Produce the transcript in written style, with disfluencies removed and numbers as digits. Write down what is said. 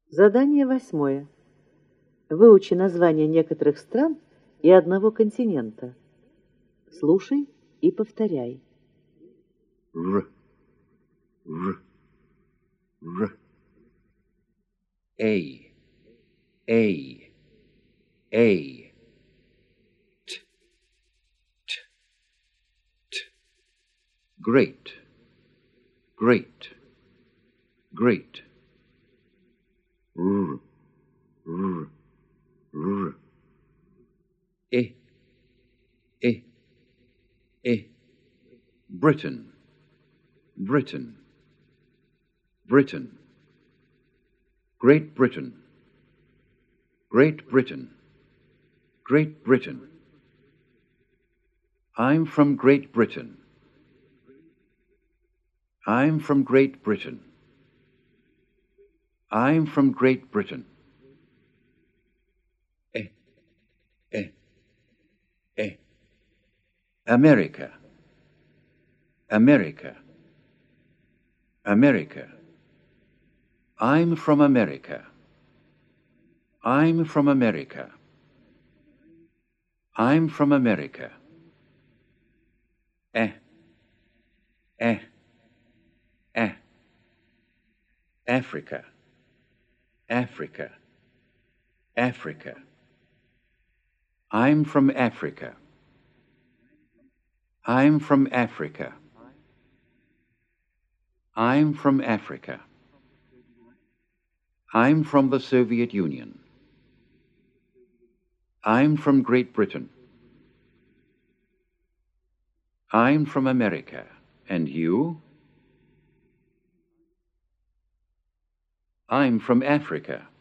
Задание 8. Выучи названия некоторых стран и одного континента. Слушай и повторяй. R, R, R. A, A, A. T, T, T. Great, great, great. R, R, R. E, E, E. Britain, Britain, Britain. Great Britain, Great Britain, Great Britain. I'm from Great Britain. I'm from Great Britain. I'm from Great Britain. Eh, eh, eh. America, America, America. I'm from America. I'm from America. I'm from America. Eh, eh, eh. Africa, Africa, Africa. I'm from Africa. I'm from Africa. I'm from Africa. I'm from the Soviet Union. I'm from Great Britain. I'm from America. And you? I'm from Africa.